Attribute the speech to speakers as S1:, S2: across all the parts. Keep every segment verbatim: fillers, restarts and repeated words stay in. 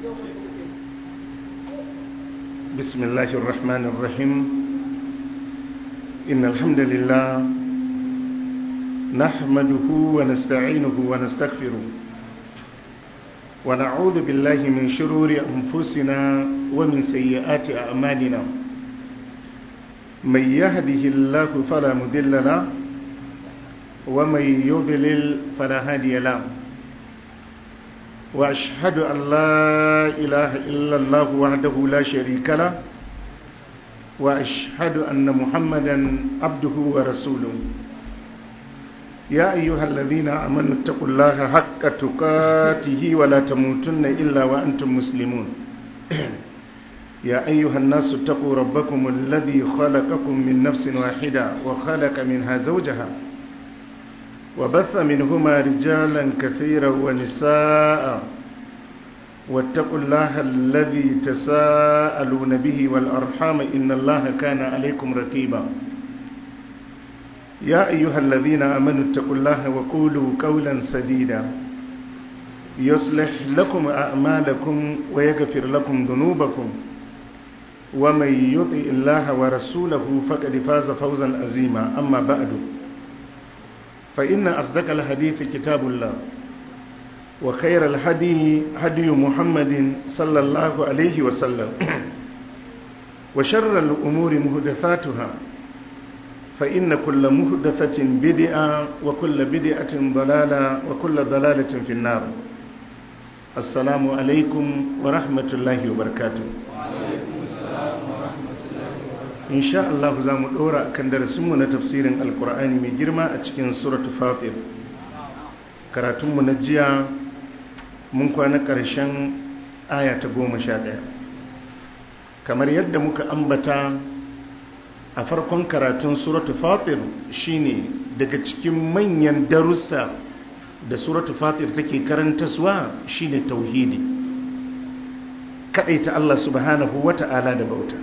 S1: بسم الله الرحمن الرحيم إن الحمد لله نحمده ونستعينه ونستغفره ونعوذ بالله من شرور أنفسنا ومن سيئات أعمالنا من يهده الله فلا مضل له ومن يضلل فلا هادي له وأشهد أن لا إله إلا الله وحده لا شريك له وأشهد أن محمدا عبده ورسوله يا أيها الذين آمنوا اتقوا الله حق تقاته ولا تموتن إلا وأنتم مسلمون يا أيها الناس اتقوا ربكم الذي خلقكم من نفس واحدة وخلق منها زوجها وبث منهما رجالا كثيرا ونساء واتقوا الله الذي تساءلون به والأرحام إن الله كان عليكم رقيبا يا أيها الذين آمنوا اتقوا الله وقولوا قولا سديدا يصلح لكم أعمالكم ويغفر لكم ذنوبكم ومن يطع الله ورسوله فقد فاز فوزا عظيما أما بعد فإن أصدق الحديث كتاب الله وخير الهدي هدي محمد صلى الله عليه وسلم وشر الأمور محدثاتها فإن كل محدثة بدعة وكل بدعة ضلالة وكل ضلالة في النار السلام عليكم ورحمة الله وبركاته in sha Allah za mu ɗora kan darasinmu na tafsirin alkur'ani mai girma a cikin suratu fatir karatunmu na jiya mun kwana ƙarshen aya ta goma sha ɗaya kamar yadda muka ambata a farkon karatun suratu fatir shine daga cikin manyan darussa da suratu fatir take karantaswa shine tauhidi kaɗaita Allah subhanahu wata'ala da bauta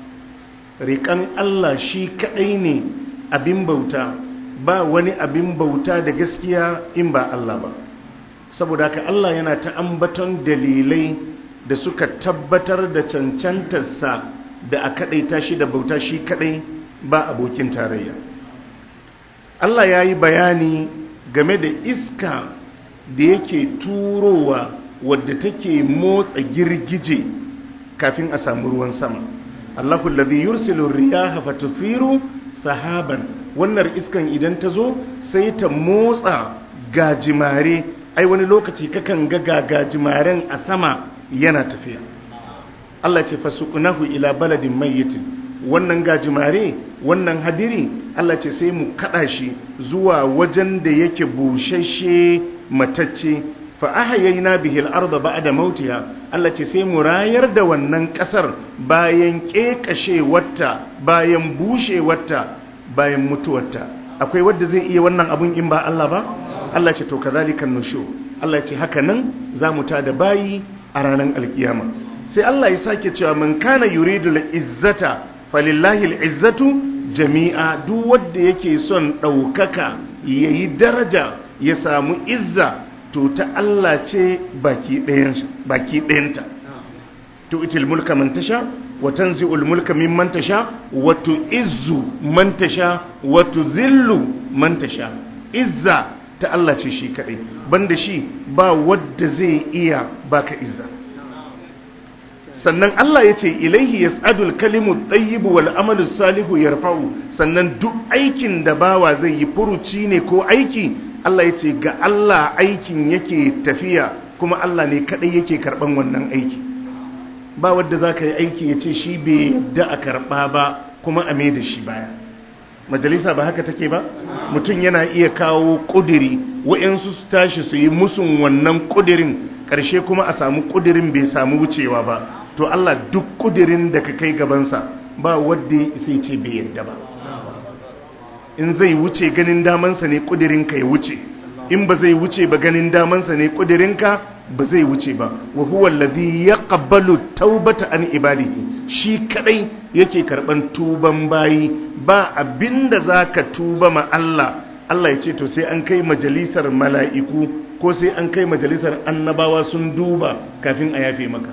S1: riƙan Allah shi kaɗai ne abin bauta ba wani abin bauta da gaskiya in ba Allah ba saboda haka Allah yana ta ambaton dalilai da suka tabbatar da cancantarsa da a kaɗaita shi da bauta shi kaɗai ba abokin tarayya Allah ya yi bayani game da iska da yake turowa wadda take motsa girgije kafin a samu ruwan sama Allahu alladhi yursilu riyaha fatuthiru sahaban wannan iskan idan ta zo sai ta motsa gajimare ai wani lokaci kakan ga gajimaren a sama yana tafiya Allah ce fasuqnahu ila baladin mayyitin wannan gajimare wannan hadiri Allah ce sai mu kada shi zuwa wajen da yake bushashe matacce fa ahyayna bihi al-ardha ba'da mautiha Allah ce sai mu rayar da wannan kasar bayan kekashewarta bayan bushewarta bayan mutuwarta akwai wanda zai iya wannan abun in ba Allah ba Allah ce to kazalikan nushu Allah ce haka nan zamu ta da bayi a ranar alkiyama sai Allah ya sake cewa man kana yuridu al-izzata falillahi al-izzatu jami'a duk wanda yake son daukaka yayi daraja ya samu izza to ta Allah ce baki ɗayanta to itil mulka man tasha wa tanzi'ul mulka mimman tasha wa tu'izzu man tasha wa tuzillu man tasha izza ta Allah ce shi kadai banda shi ba wanda zai iya baka izza sannan Allah ya ce ilaihi yas'adul kalimut tayyibu wal amalu salihu yarfa'u sannan duk aikin da bawa zai yi furuci ne ko aiki Allah ya ce ga Allah aikin yake tafiya kuma Allah ne kadai yake karban wannan aiki ba wanda za ka yi aiki ya ce shi bai yadda a karba ba kuma a mai da shi baya majalisa ba haka take ba mutum yana iya kawo kudiri wa'yansu su tashi su yi musun wannan kudirin ƙarshe kuma a samu kudirin bai samu wucewa ba to Allah duk kudirin da ka kai gabansa ba wanda ya isa ce bai yadda ba in zai wuce ganin damansa ne kudirinka ya wuce in ba zai wuce ba ganin damansa ne kudirinka ba zai wuce ba wa huwa alladhi yaqbalu taubata an ibadihi shi kadai yake karban tuban bayi ba abinda zaka tuba ma Allah Allah ya ce to sai an kai majalisar mala'iku ko sai an kai majalisar annabawa sun duba kafin a yafe maka.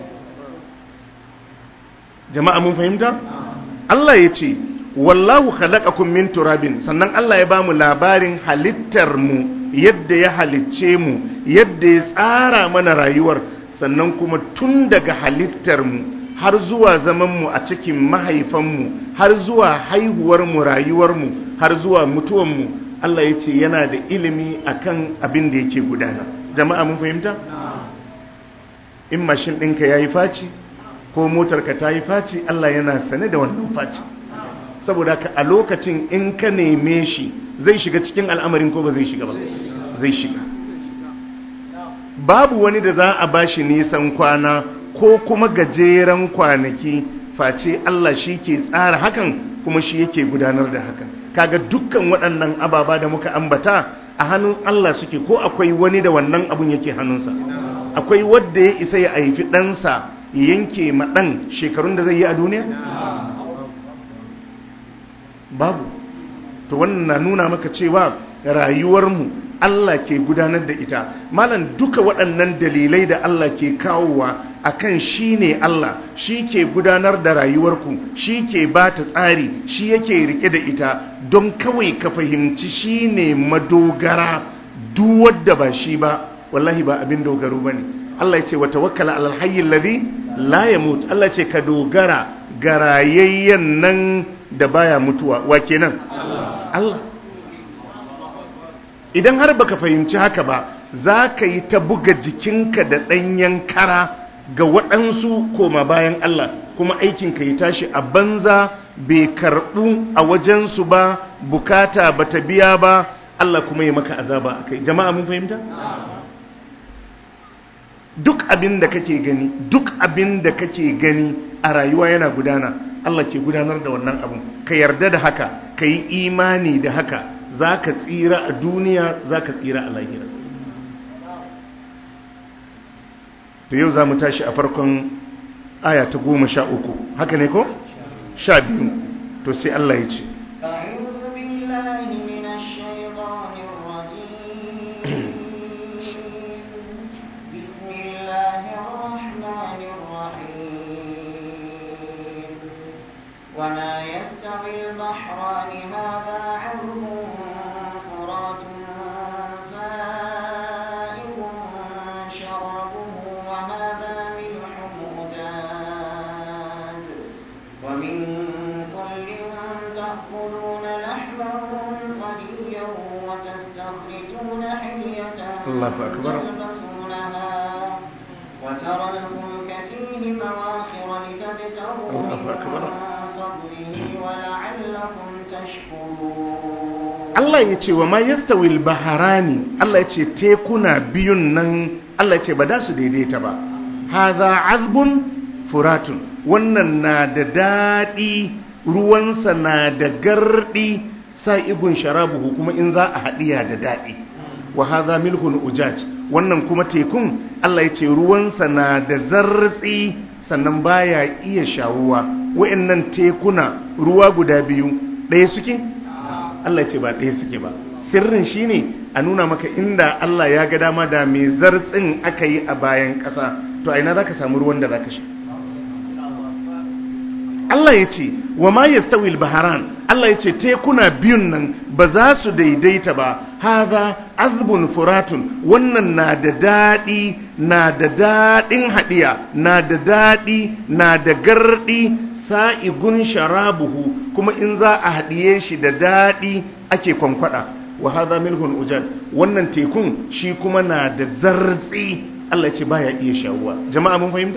S1: Jama'a mun fahimta? Allah ya ce wallahu khalaqakum min turabin, sannan Allah ya bamu labarin halittar mu, yadda ya halicce mu, yadda ya tsara mana rayuwar, sannan kuma tun daga halittar mu har zuwa zaman mu a cikin mahaifan mu, har zuwa haihuwar mu, rayuwar mu, har zuwa mutuwan mu, Allah ya ce yana da ilimi akan abin da yake gudana. Jama'a mun fahimta? In mashin ɗinka yayi faci ko motarka ta yi faci, Allah yana sane da wannan faci. Saboda ka a lokacin in ka neme shi zai shiga cikin al'amarin ko ba zai shiga ba? Zai shiga. Babu wani da za a bashi nisan kwana ko kuma gajeren kwanaki face Allah shi ke tsara hakan kuma shi yake gudanar da hakan. Kaga dukkan waɗannan ababa da muka ambata a hannun Allah suke, ko akwai wani da wannan abun yake hannunsa? Akwai wadda ya isa ya haifi ɗansa ya yanke ma ɗan shekarun da zai yi a duniya? Babu. To wannan na nuna maka cewa rayuwarmu Allah ke gudanar da ita. Malam, duka waɗannan dalilai da Allah ke kawowa akan shi ne Allah, shi ke gudanar da rayuwarku, shi ke ba ta tsari, shi yake rike da ita, don kawai ka fahimci shi ne madogara. Duk wadda ba shi ba wallahi ba abin dogaro ba ne. Allah ya ce wa tawakkala alal hayyil ladhi la yamut. Allah ce ka dogara ga rayayyen nan da baya mutuwa. Wa kenan? Allah. Idan har baka fahimci haka ba, za ka yi ta buga jikinka da ɗanyen kara ga waɗansu koma bayan Allah, kuma aikinka ya tashi a banza, bai karɓu a wajensu ba, bukata ba ta biya ba, Allah kuma ya maka azaba a kai. Jama'a mun fahimta? Duk abin da kake gani, duk abin da kake gani a rayuwa yana gudana, Allah ke gudanar da wannan abun. Ka yarda da haka, ka yi imani da haka, za ka tsira a duniya, za ka tsira a lahira. To yau za mu tashi a farkon aya ta goma sha uku, haka ne ko? Sha biyu. To sai Allah ya ce,
S2: وما يستوي البحران هذا عذب فرات سائغ شرابه وهذا ملح أجاج ومن كل تأكلون لحما طريا وتستخرجون حلية تلبسونها وترى الفلك فيه مواخر لتبتغوا من
S1: Allah ya ce wa ma yastawil baharani, Allah ya ce tekuna biyun nan, Allah ya ce ba da su daidaita ba. Hadha azbun furatun, wannan na da daɗi, ruwansa na da garɗi, sa'igun sharabuhu kuma in za a haɗiya da daɗi. Wa hadha milhun ujaj, wannan kuma tekun Allah ya ce ruwansa na da zartsi, sannan baya iya shawuwa. Wa'annan tekuna ruwa guda biyu ɗaya suke? Allah ce ba ɗaya suke ba. Sirrin shine a nuna maka inda Allah ya ga dama da mai zartsin aka yi a bayan ƙasa, to a ina za ka samu ruwan da za ka sha? Allah ya ce wa ma yastawil baharan, Allah ya ce tekuna biyun nan ba za su daidaita ba. Hadha azbun furatun, wannan na da daɗi, na da daɗin haɗiya, na da daɗi, na da garɗi, sa'igun sharabuhu, kuma in za a haɗiye shi da daɗi ake kwankwada. Wa hadha milhun ujad, wannan tekun shi kuma na da zartsi, Allah ce baya iya shawuwa. Jama'a mun fahimta?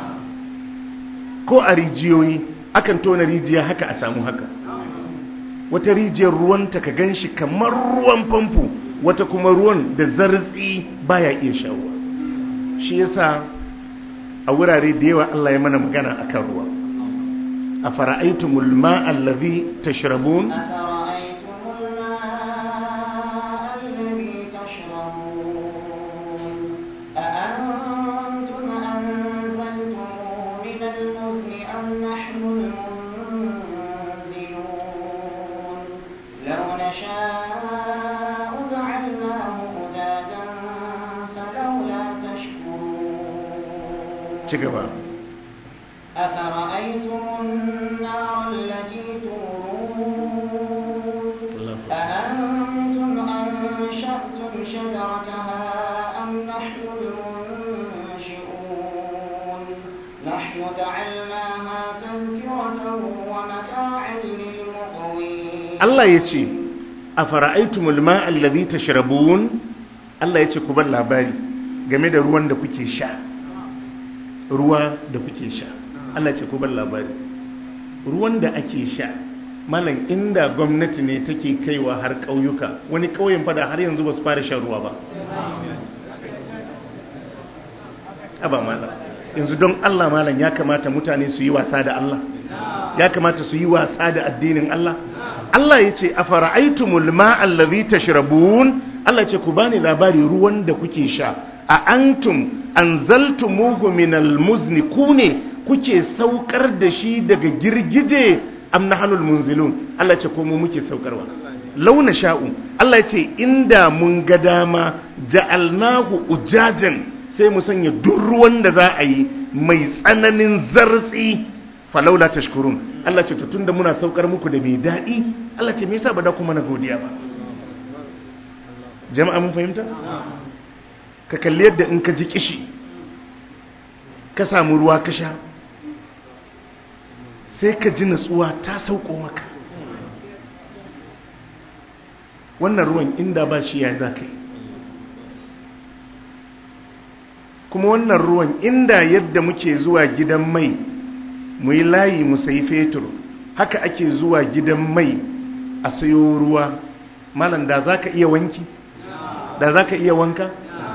S1: Ko a rijiyoyi akan tona rijiya haka a samu haka. Wata rijiyar ruwanta ka gan shi kamar ruwan famfo, wata kuma ruwan da zartsi baya iya shawuwa. Shi yasa a wurare da yawa Allah ya mana magana akan ruwa. A fara'aitumul ma'a allazi tashrabun, ci gaba.
S2: أفرأيتم النار التي تورون أأنتم أنشأتم شجرتها أم نحن المنشئون نحن جعلناها تذكرة ومتاعا للمقوين.
S1: الله يتي أفرأيتم الماء الذي تشربون. الله يتي كبال labari game da ruwan da kuke sha. ruwa da kuke sha Allah ce ku bar labari ruwan da ake sha malam inda gwamnati ne take kaiwa har ƙauyuka wani ƙauyen fada har yanzu ba su fara shan ruwa ba aba malam yanzu don Allah malam ya kamata mutane su yi wasa da Allah ya kamata su yi wasa da addinin Allah Allah ya ce afara'aytumul ma'a allazi tashrabun Allah ce ku bani labari ruwan da kuke sha a antum anzaltumuhu minal muzni ku ne kuke saukar da shi daga girgije am nahnul munzilun Allah ce ko mu muke saukarwa launa sha'u Allah ce inda mun ga dama ja'alnahu ujajan sai mu sanya duk ruwan da za a yi mai tsananin zartsi falaula tashkurun Allah ce to tunda muna saukar muku da mai dadi Allah ce me yasa ba da kuma na godiya ba jama'a mun fahimta ka kalli yadda in ka ji kishi ka samu ruwa ka sha sai ka ji natsuwa ta sauko maka wannan ruwan inda ba shi ya za ka yi kuma wannan ruwan inda yadda muke zuwa gidan mai mu yi layi mu sayi fetur haka ake zuwa gidan mai a sayo ruwa malam da za ka iya wanki da za ka iya wanka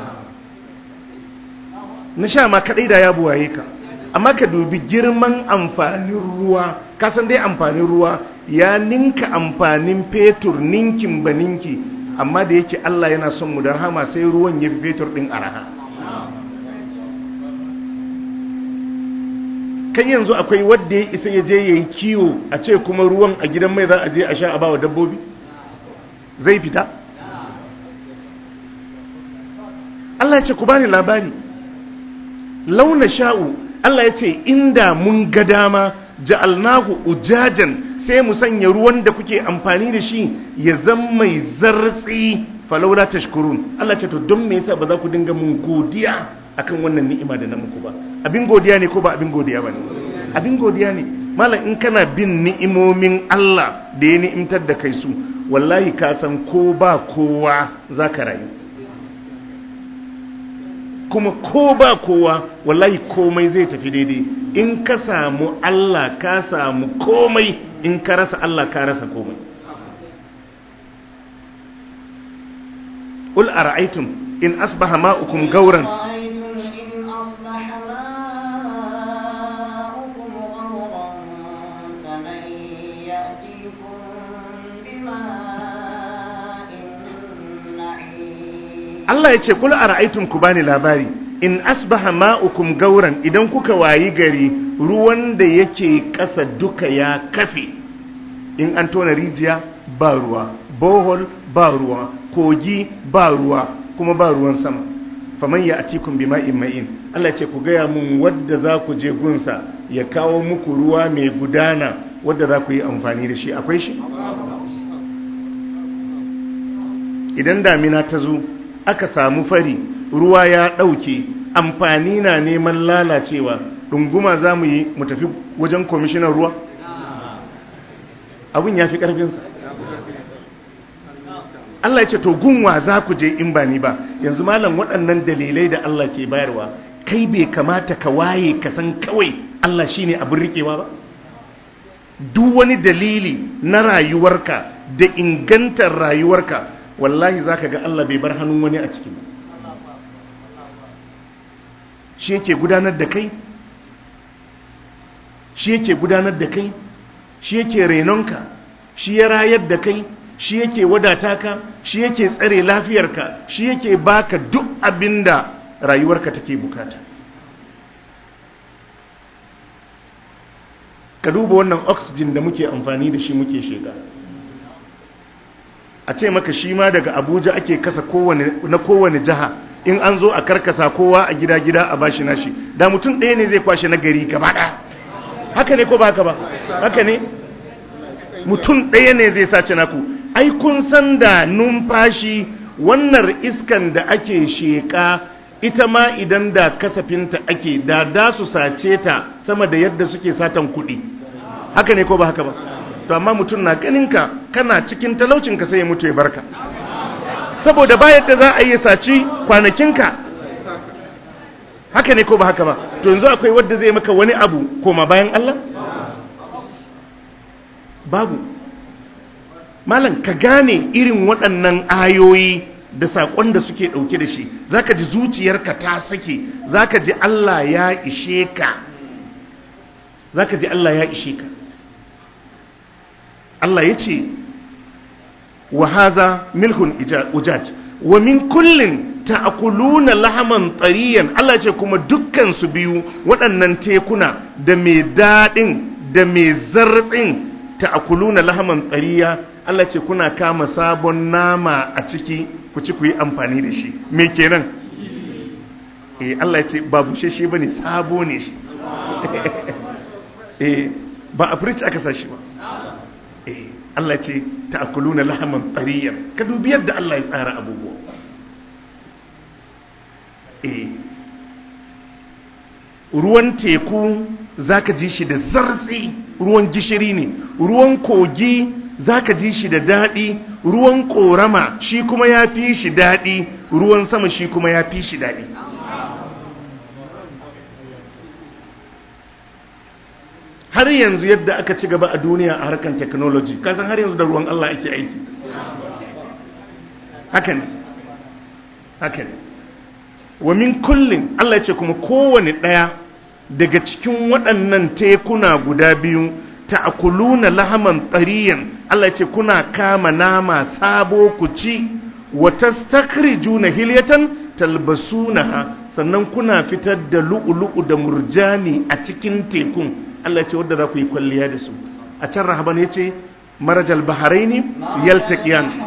S1: na sha ma kadai da ya buwaye ka amma ka dubi girman amfanin ruwa kasan dai amfanin ruwa ya ninka amfanin fetur ninkin ba ninki amma da yake Allah yana son mu da rahama sai ruwan ya fi fetur din araha kai yanzu akwai wadda ya isa ya je ya yi kiwo a ce kuma ruwan a gidan mai za a je a sha a bawa dabbobi zai fita Allah ya ce ku bani labari launa sha'u Allah ya ce inda mun ga dama ja'alnahu ujajan sai mu sanya ruwan da kuke amfani da shi ya zama mai zartsi falaula tashkurun Allah ce to don me yasa ba za ku dinga mun godiya akan wannan ni'ima da na muku ba abin godiya ne ko ba abin godiya bane abin godiya ne malam in kana bin ni'imomin Allah da ya ni'imtar da kai su wallahi ka san ko ba kowa zaka rayu kuma ko ba kowa wallahi komai zai tafi daidai in ka samu Allah ka samu komai in ka rasa Allah ka rasa komai ul ara'aytum in asbaha ma'ukum gauran Allah ya ce kula a ra'aitun ku bani labari in asbaha ma'ukum gauran idan kuka wayi gari ruwan da yake ƙasa duka ya kafe in an tona rijiya ba ruwa bohol ba ruwa kogi ba ruwa kuma ba ruwan sama faman ya atikum bima'in ma'in Allah ya ce ku gaya mun wadda za ku je gunsa ya kawo muku ruwa mai gudana wadda za ku yi amfani da shi akwai shi idan damina ta zo aka samu fari ruwa ya ɗauke amfani na neman lalacewa ɗunguma za mu yi mu tafi wajen kwamishinan ruwa abin ya fi ƙarfinsa Allah ya ce to gunwa za ku je in ba ni ba yanzu malam waɗannan dalilai da Allah ke bayarwa kai bai kamata ka waye ka san kawai Allah shine abin riƙewa ba duk wani dalili na rayuwarka da ingantar rayuwarka wallahi za ka ga Allah bai bar hannun wani a ciki shi yake gudanar da kai shi yake gudanar da kai shi yake renonka shi ya rayar da kai shi yake wadata ka shi yake tsare lafiyarka shi yake baka duk abinda rayuwarka take bukata ka duba wannan oxygen da muke amfani da shi muke sheka a ce maka shi ma daga Abuja ake kasa kowane na kowane jiha in an zo a karkasa kowa a gida gida a bashi nashi, da mutum ɗaya ne zai kwashe na gari gaba ɗaya. Haka ne ko ba haka ba? Haka ne, mutum ɗaya ne zai sace naku. Ai kun san da numfashi wannan iskan da ake sheƙa ita ma idan da kasafinta ake da da su sace ta sama da yadda suke satan kuɗi. Haka ne ko ba haka ba? To amma mutum na ganinka kana cikin talaucinka sai ya mutu ya barka, saboda ba yadda za a yi saci kwanakinka. Haka ne ko ba haka ba? To yanzu akwai wadda zai maka wani abu koma bayan Allah? Babu. Malam ka gane irin waɗannan ayoyi da saƙon da suke ɗauke da shi, zaka ji zuciyarka ta sake, zaka ji Allah ya ishe ka, zaka ji Allah ya ishe ka. Allah ya ce wa haza milhun ujaj wa min kullin ta'kuluna lahaman tariyan. Allah ce kuma dukkan su biyu waɗannan tekuna da mai daɗin da mai zartsin ta'kuluna lahaman tariya. Allah ce kuna kama sabon nama a ciki ku ci ku yi amfani da shi. Me kenan? Eh Allah ya ce ba busheshe bane, sabo ne shi. Eh ba a fridge aka sa shi ba. Eh Allah ce ta'kuluna lahaman tariyan. Ka dubi yadda Allah ya tsara abubuwa. Eh ruwan teku zaka ji shi da zartsi, ruwan gishiri ne. Ruwan kogi zaka ji shi da daɗi, ruwan ƙorama shi kuma ya fi shi daɗi, ruwan sama shi kuma ya fi shi daɗi. Har yanzu yadda aka ci gaba a duniya a harkar technology, kasan har yanzu da ruwan Allah ake aiki. Haka ne, haka ne. Wa min kullin, Allah ya ce kuma kowane ɗaya daga cikin waɗannan tekuna guda biyu, ta'kuluna lahaman tariyan. Allah ya ce kuna kama nama sabo ku ci, wa tastakrijuna hilyatan talbasunaha, sannan kuna fitar da lu'ulu'u da murjani a cikin tekun. Allah ya ce wadda za ku yi kwalliya da su. A can Rahaban ya ce marajal baharaini yaltaqiyan.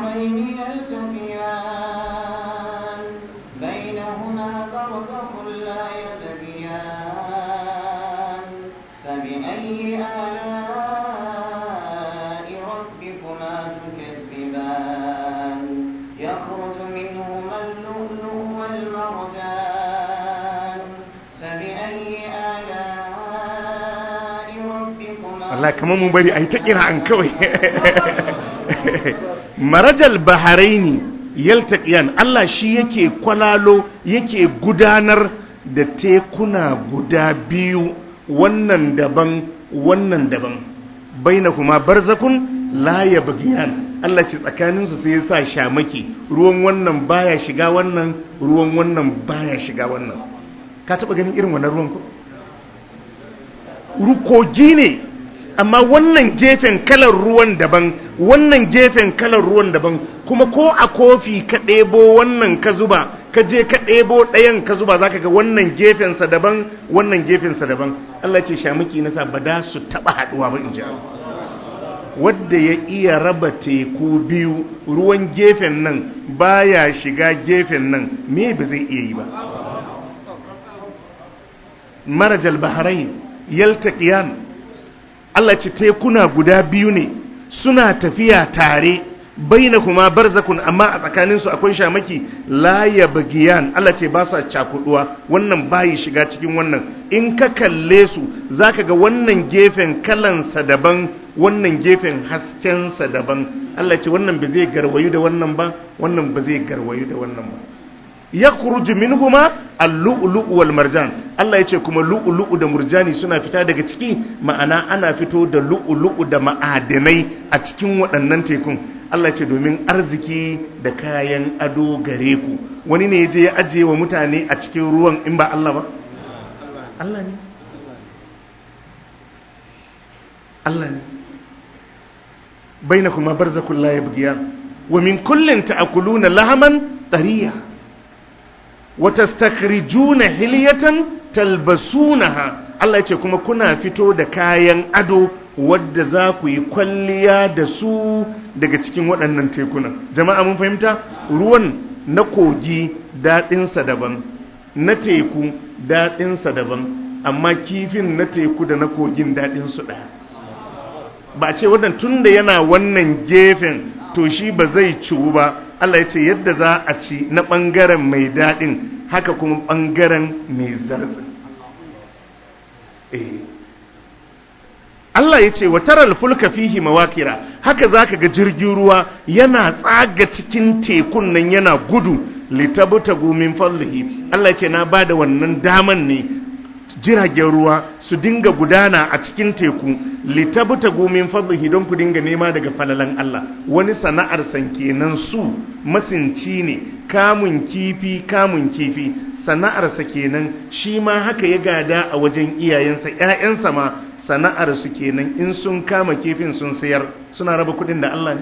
S1: Allah kamar mun bari a yi ta kira an kawai. Marajal baharaini yaltaqiyan. Allah shi yake kwalalo, yake gudanar da tekuna guda biyu, wannan daban wannan daban, bainakuma barzakun la yabghiyan. Allah ce tsakaninsu sai ya sa shamaki, ruwan wannan baya shiga wannan, ruwan wannan baya shiga wannan. Ka taba ganin irin wannan ruwan ko? Rukogi ne, amma wannan gefen kalar ruwan daban, wannan gefen kalar ruwan daban. Kuma ko a kofi ka ɗebo wannan ka zuba, ka je ka ɗebo ɗayan ka zuba, zaka ga wannan gefensa daban, wannan gefensa daban. Allah ce shamaki nasa ba da su taɓa haɗuwa ba in ji Allah. Wadda ya iya raba teku biyu, ruwan gefen nan baya shiga gefen nan, me ba zai iya yi ba? Marajal bahrain yaltaqiyan. Allah ce tekuna guda biyu ne suna tafiya tare, bainakuma barzakun, amma a tsakaninsu akwai shamaki, la yabghiyan. Allah ce ba sa cakuduwa, wannan bayi shiga cikin wannan. In ka kalle su zaka ga wannan gefen kalansa daban, wannan gefen haskensa daban. Allah ce wannan ba zai garwayu da wannan ba, wannan ba zai garwayu da wannan ba. Yakhruju minhuma al-lu'lu'u wal marjan. Allah yace kuma lu'lu'u da murjani suna fita daga ciki, ma'ana ana fito da lu'lu'u da ma'adanai a cikin waɗannan tekun. Allah yace domin arziki da kayan ado gare ku. Wani ne yaje ya ajiye wa mutane a cikin ruwan in ba Allah ba? Allah ne. Allah ne. Bainakuma barzakun la yabghiyan. Wa min kullin ta'kuluna lahaman tariya. Watastakrijuna hilyatan talbasunaha. Allah ya ce kuma kuna fito da kayan ado wadda za ku yi kwalliya da su daga cikin waɗannan tekuna. Jama'a mun fahimta? Ruwan na kogi daɗinsa daban, na teku daɗinsa daban, amma kifin na teku da na kogin daɗinsu ɗaya. Ba ce wannan tun da yana wannan gefen to shi ba zai ciwu ba. Allah ya ce yadda za a ci na ɓangaren mai daɗin haka kuma ɓangaren mai zartsin. Eh. Allah ya ce wa taral fulka fihi mawakira, haka zaka ga jirgin ruwa yana tsaga cikin tekun nan yana gudu litabtagu min fadlihi. Allah ya ce na bada wannan daman ne jiragen ruwa su dinga gudana a cikin teku litabtagu min fadlihi, don ku dinga nema daga falalan Allah. Wani sana'ar san kenan su masinci ne, kamun kifi kamun kifi sana'arsa kenan, shi ma haka ya gada a wajen iyayensa, ƴaƴansa ma sana'ar su kenan, in sun kama kifin sun sayar suna raba kudin da Allah ne.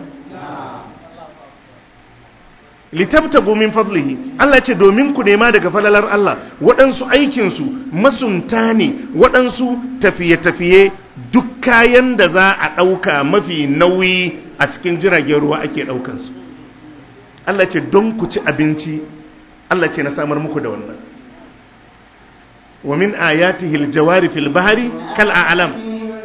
S1: Litabtagu min fadlihi, Allah ce domin ku nema daga falalar Allah. Waɗansu aikinsu masunta ne, waɗansu tafiye-tafiye, duk kayan da za a ɗauka mafi nauyi a cikin jiragen ruwa ake ɗaukansu. Allah ce don ku ci abinci, Allah ce na samar muku da wannan. Wa min ayatihi aljawari fil bahri kal a'lam.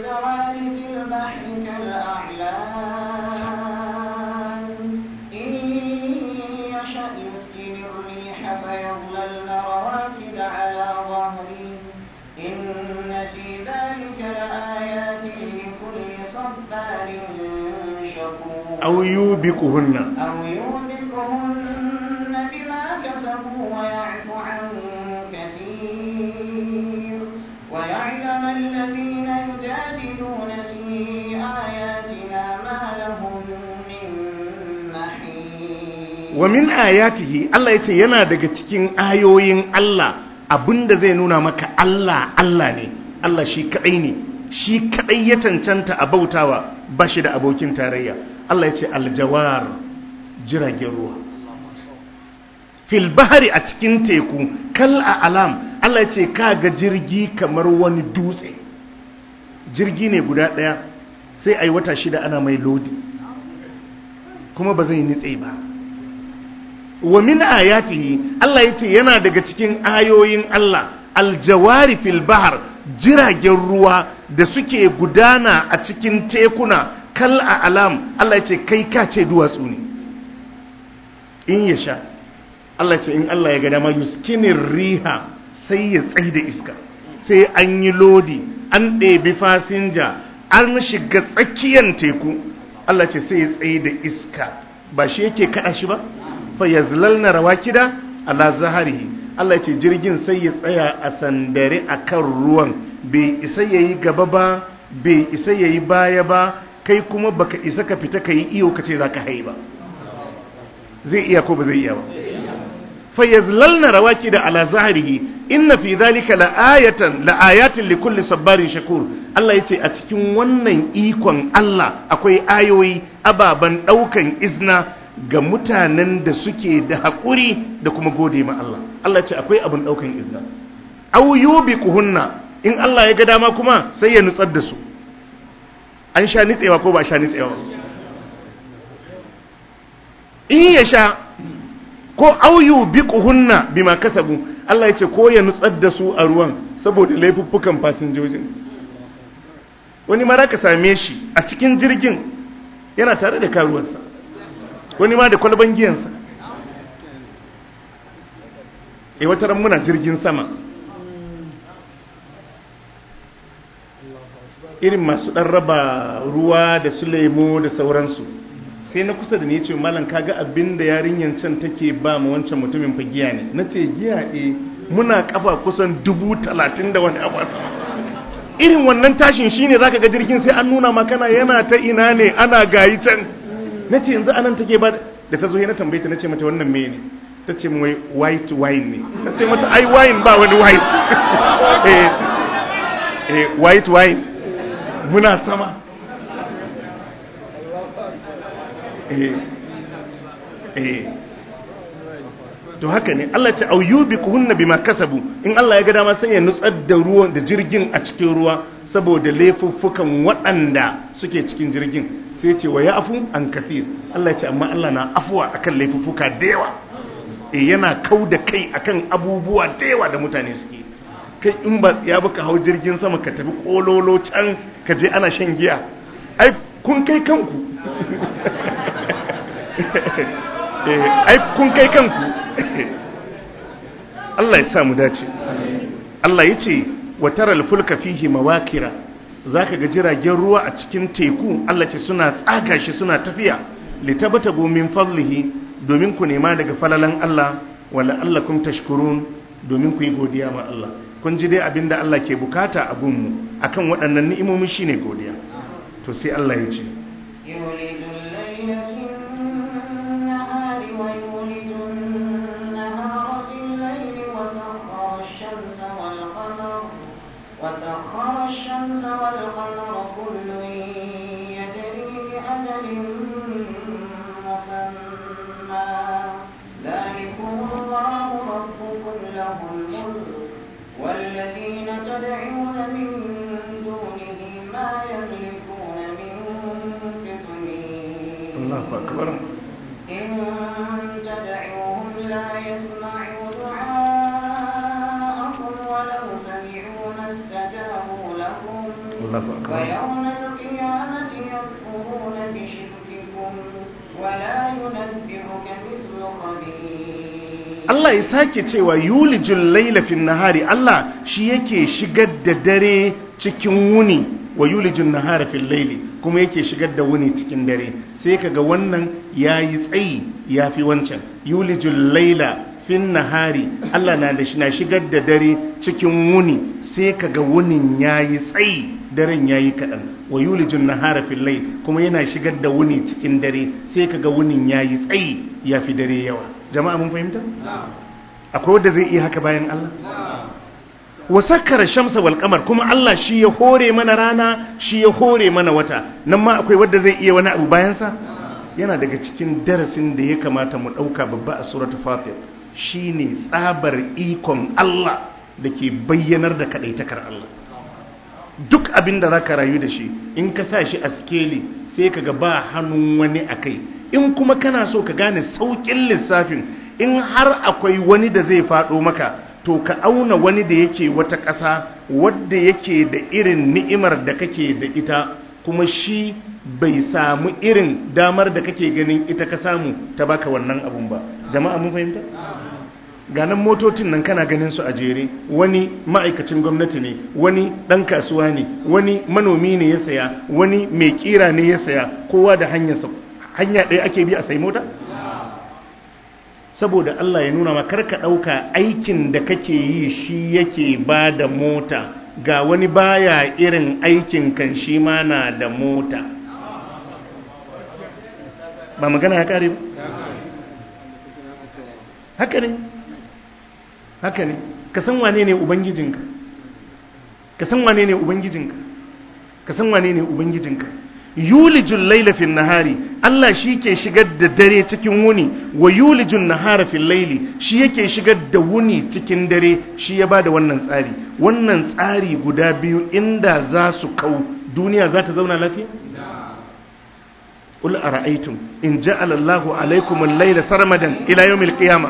S1: أو يوبقهن
S2: أو يوبقهن بما كسبوا ويعفو عن كثير ويعلم الذين يجادلون في آياتنا ما لهم من محيص.
S1: ومن آياته الله يتي yana daga cikin ayoyin Allah abinda zai nuna maka Allah Allah ne, Allah shi kadai ne, shi kadai ya cancanta a bautawa, ba shi da abokin tarayya. Allah ya ce aljawar, jiragen ruwa, fil bahari, a cikin teku, kal a alam. Allah ya ce kaga jirgi kamar wani dutse, jirgi ne guda ɗaya sai a yi wata shida ana mai lodi kuma ba zai nitse ba. Wa min ayatihi, Allah ya ce yana daga cikin ayoyin Allah aljawari fil bahar, jiragen ruwa da suke gudana a cikin tekuna, kal a alam. Allah ce kai ka ce duwatsu ne. In ya sha, Allah ce in Allah ya ga dama yuskinin riha, sai ya tsaye da iska, sai an yi lodi, an ɗebi fasinja, an shiga tsakiyar teku. Allah ce sai ya tsaye da iska, ba shi yake kaɗa shi ba, fa ya zilalna rawakida ala zaharihi. Allah ce jirgin sai ya tsaya a sandare a kan ruwan, bai isa ya yi gaba ba, bai isa ya yi baya ba, kai kuma baka isa ka fita ka yi iyo ka ce za ka haiba. Zai iya ko ba zai iya ba? Fayyazlalna rawaki da ala zaharihi, inna fi zalika la'ayatan la'ayatin likulli sabbarin shakur. Allah ya ce a cikin wannan ikon Allah akwai ayoyi ababen ɗaukan izna ga mutanen da suke da haƙuri da kuma gode ma Allah. Allah ce akwai abin ɗaukan izna. Au yubiquhunna, in Allah ya ga dama kuma sai ya nutsar da su. An sha nitsewa ko ba sha nitsewa? In ya sha, ko auyu biquhunna bima kasabu, Allah ya ce ko ya nutsar da su a ruwan saboda laifuffukan fasinjojin. Wani mara ka same shi a cikin jirgin yana tare da karuwarsa, wani ma da kwalban giyansa. E wata ran muna jirgin sama, irin masu ɗan raba ruwa da su lemo da sauransu, sai na kusa da ni ce malam kaga abin da yarinyan can take ba ma wancan mutumin fa giya ne. Na ce giya e, muna kafa kusan dubu talatin da wani abu. Irin wannan tashin shine zaka ga jirgin sai an nuna makana yana ta ina ne, ana gayi can. Na ce yanzu anan take ba, da ta zo na tambaye ta, na ce mata wannan me ne, ta ce mu white wine ne. Na ce mata ai wine ba wani white. eh, eh, white wine muna sama. eh eh to haka ne. Allah ce au yubiquhunna bima kasabu, in Allah ya ga dama sai ya nutsar da ruwan da jirgin a cikin ruwa saboda laifuffukan waɗanda suke cikin jirgin. Sai ce wa ya'fu an kathir, Allah ce amma Allah na afuwa akan laifuffuka da yawa. e yana kau da kai akan abubuwa da yawa da mutane suke. Kai in ba ya baka hau jirgin sama ka tafi kololo can ka je ana shan giya, ai kun kai kanku ai kun kai kanku Allah ya sa mu dace. Allah ya ce wa taral fulka fihi mawakira, zaka ga jiragen ruwa a cikin teku Allah ce suna tsaga shi suna tafiya, litabtagu min fadlihi, domin ku nema daga falalan Allah, wala allakum tashkurun, domin ku yi godiya ma Allah. Kun ji dai abinda Allah ke bukata a gunmu akan waɗannan ni'imomi shine godiya. To sai Allah ya ce
S2: وسخر الشمس والقمر كل يجري لأجل مسمى ذلكم الله ربكم له الملك والذين تدعون من دونه ما يملكون من قطمير
S1: الله أكبر
S2: إن تدعوهم لا يسمعوا دعاءكم ولو سمعوا ما استجابوا لكم ويوم القيامة يكفرون بشرككم ولا ينبئك مثل خبير.
S1: Allah ya sake cewa yulijul laila fin nahari, Allah shi yake shigar da dare cikin wuni, wa yulijul nahara fil laili, kuma yake shigar da wuni cikin dare. Sai kaga wannan yayi tsayi yafi wancan. Yulijul laila fin nahari, Allah na da shi na shigar da dare cikin wuni, sai kaga wunin yayi tsayi daren yayi kadan. Wa yulijul nahara fil layl, kuma yana shigar da wuni cikin dare, sai kaga wunin yayi tsayi yafi dare yawa. Jama'a mun fahimta? Akwai wanda zai iya haka bayan Allah? Wa sakkara shamsa wal qamar, kuma Allah shi ya hore mana rana, shi ya hore mana wata. Nan ma akwai wanda zai iya wani abu bayan sa? Yana daga cikin darasin da ya kamata mu dauka babba a suratul Fatir, shine tsabar ikon Allah da ke bayyanar da kadaitakar Allah. Duk abin da zaka rayu da shi, in ka sa shi a skeli sai kaga ba hannun wani akai. In kuma kana so ka gane saukin lissafin, in har akwai wani da zai faɗo maka, to ka auna wani da yake wata ƙasa wadda yake da irin ni'imar da kake da ita, kuma shi bai samu irin damar da kake ganin ita ka samu ta baka wannan abun ba. Jama'a mun fahimta? Ganan motocin nan kana ganin su a jere, wani ma'aikacin gwamnati ne, wani ɗan kasuwa ne, wani manomi ne ya saya, wani mai kira ne ya saya, kowa da hanyarsa. Hanya ɗaya ake bi a sai mota? Saboda Allah ya nuna maka ka ɗauka aikin da kake yi shi yake ba da mota, ga wani baya irin aikin kan shi ma na da mota. Ba magana ya ƙare ba? Haka ne, haka ne, ka san wane ne Ubangijinka, ka san wane ne Ubangijinka, ka san wane ne Ubangijinka. Yulijul laila fil nahari, Allah shi ke shigar da dare cikin wuni, wa yulijul nahara fil laili, shi yake shigar da wuni cikin dare, shi ya bada wannan tsari. Wannan tsari guda biyu inda za su kau, duniya za ta zauna lafiya? Qul ara'aytum in ja'ala Allahu alaykum al-layla sarmadan ila yawm al-qiyamah.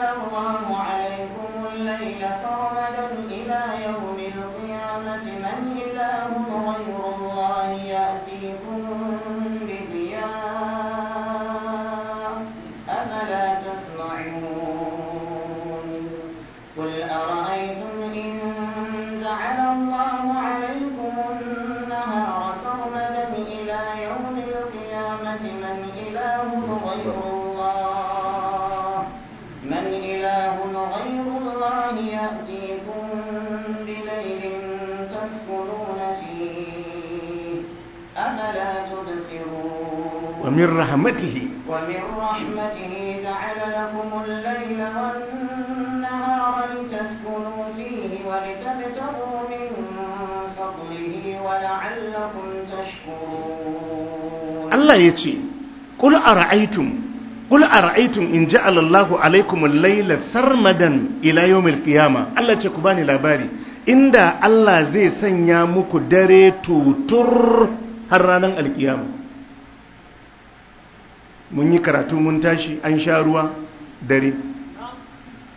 S1: ومن رحمته
S2: ومن رحمته جعل لكم الليل والنهار لتسكنوا فيه ولتبتغوا من فضله ولعلكم تشكرون.
S1: الله يتي قل أرأيتم قل أرأيتم إن جعل الله عليكم الليل سرمدا إلى يوم القيامة. الله تكباني لاباري إن الله زي سنيا مكو داري توتر هرانا القيامة. mun yi karatu mun tashi an sha ruwa dare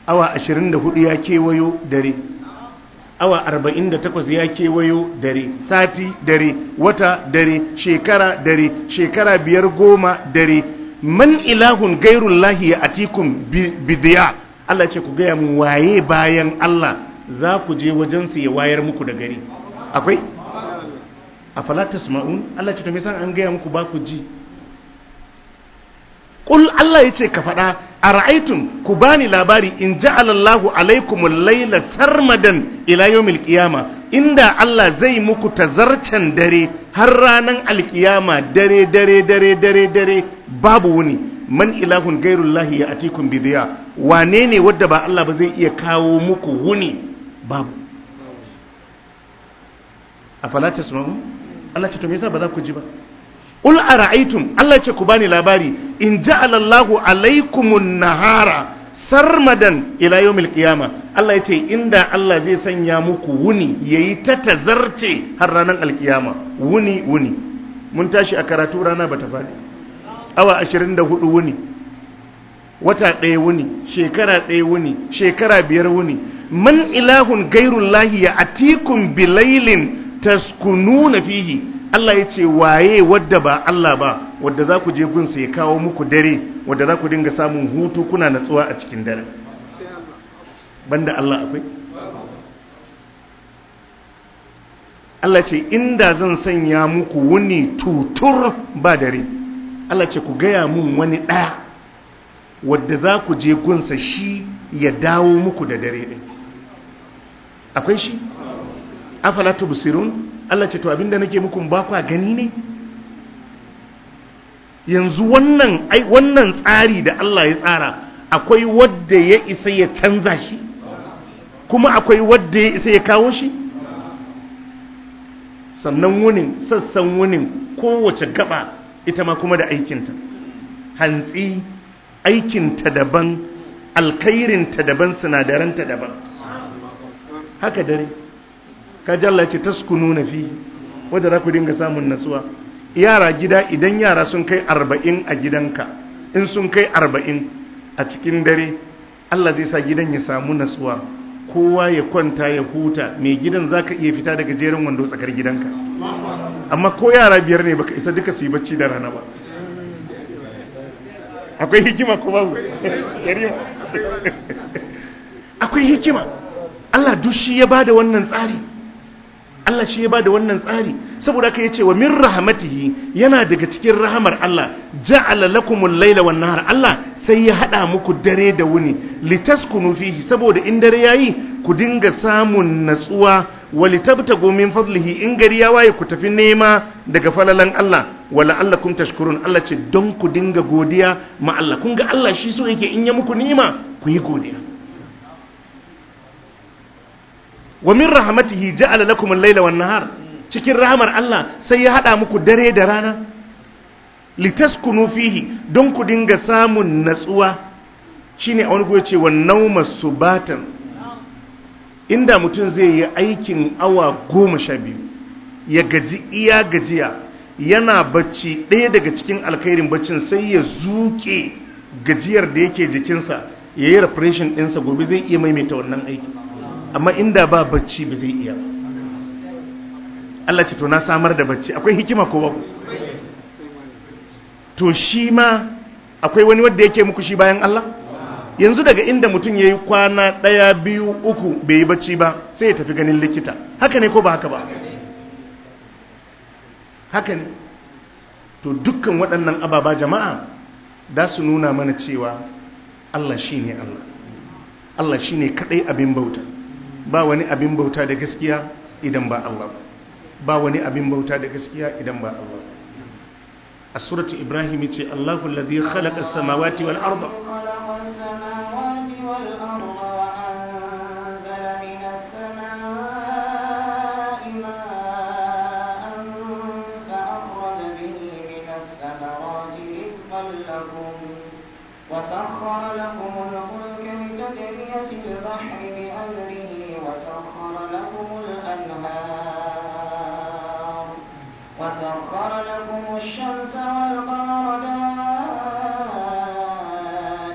S1: awa ashirin da hudu ya kewayo dare, awa arba'in da takwas ya kewayo dare, sati dare, wata dare, shekara dare, shekara biyar goma dare. Man ilahun gairullahi ya atikum bidiya, Allah ce ku gaya mun waye bayan Allah za ku je wajensu ya wayar muku da gari? Akwai? Afala tasma'un? Allah ce to me san an gaya muku ba ku ji? Qul, Allah yace ka faɗa, ara'aytum, ku bani labari, in ja'ala Allahu alaykumul layla sarmadan ila yawmil qiyama, inda Allah zai muku tazarcen dare har ranan alkiyama, dare dare dare dare dare babu wuni. Man ilahun gairullahi ya atikum bidiya, wane ne wadda ba Allah ba zai iya kawo muku wuni? Babu. Afala tasma'un? Allah ce to me yasa ba za ku ji ba? Ul ara'aytum, Allah ce ku bani labari, in ja'ala Allahu alaykumun nahara sarmadan ila yawmil qiyama, Allah yace inda Allah zai sanya muku wuni yayi ta tazarce har ranar alkiyama, wuni wuni. Mun tashi a karatu rana bata fadi, awa ashirin da hudu wuni, wata ɗaya wuni, shekara ɗaya wuni, shekara biyar wuni. Man ilahun gairullahi ya atikum bilailin taskununa fihi, Allah ya ce waye wadda ba Allah ba, wadda za ku je gunsa ya kawo muku dare, wadda za ku dinga samun hutu kuna natsuwa a cikin dare. Banda Allah akwai? Allah ce inda zan sanya muku wuni tutur ba dare, Allah ce ku gaya mun wani ɗaya wadda za ku je gunsa shi ya dawo muku da dare ɗin. Akwai shi? Afala tubsirun? Allah ce to abinda nake muku ba kwa gani ne? Yanzu wannan ai wannan tsari da Allah ya tsara, akwai wadda ya isa ya canza shi, kuma akwai wadda ya isa ya kawo shi. Sannan wunin, sassan wunin, kowace gaba ita ma kuma da aikinta. Hantsi aikinta daban, alkhairinta daban, sinadaranta daban. Haka dare kaji Allah ce taskununa fi, wadda za ku dinga samun natsuwa. Yara gida, idan yara sun kai arba'in a gidanka, in sun kai arba'in a cikin dare, Allah zai sa gidan ya samu natsuwa, kowa ya kwanta ya huta. Mai gidan za ka iya fita daga jerin wando tsakar gidanka, amma ko yara biyar ne baka isa duka su yi bacci da rana ba. Akwai hikima ko babu? Akwai hikima. Allah duk shi ya bada wannan tsari, Allah shi ya bada wannan tsari. Saboda haka yace wa min rahmatihi, yana daga cikin rahamar Allah, ja'ala lakumul layla wan nahar, Allah sai ya hada muku dare da wuni, litaskunu fihi, saboda in dare yayi ku dinga samun natsuwa, walitabtagu min fadlihi, in gari ya waye ku tafi nema daga falalan Allah, wala allakum tashkurun. Allah ce don ku dinga godiya ma Allah. Kun ga Allah shi so yake in ya muku ni'ima ku yi godiya. Wa min rahmatihi ja'ala lakum al-layla wan nahar, cikin rahmar Allah sai ya hada muku dare da rana, litaskunu fihi, don ku dinga samun natsuwa. Shine a wani goye ce wan nawma subatan, inda mutum zai yi aikin awa goma sha biyu ya gaji iya gajiya, yana bacci, ɗaya daga cikin alkhairin baccin sai ya zuke gajiyar da yake jikinsa, ya yi refreshin ɗinsa, gobe zai iya maimaita wannan aiki. Amma inda ba bacci ba zai iya. Allah ce to na samar da bacci. Akwai hikima ko babu? To shi ma akwai wani wanda yake muku shi bayan Allah? Yanzu daga inda mutum ya yi kwana ɗaya biyu uku bai yi bacci ba, sai ya tafi ganin likita. Haka ne ko ba haka ba? Haka ne. To dukkan waɗannan ababa jama'a da su nuna mana cewa Allah shi ne Allah. Allah shi ne kaɗai abin bauta. Ba wani abin bauta da gaskiya idan ba Allah ba. Ba wani abin bauta da gaskiya idan ba Allah ba. A suratu Ibrahim ce Allahu alladhi khalaqa as-samawati wal arda.
S2: وسخر لكم الفلك لتجري في البحر بأمره وسخر لكم الأنهار وسخر لكم الشمس والقمر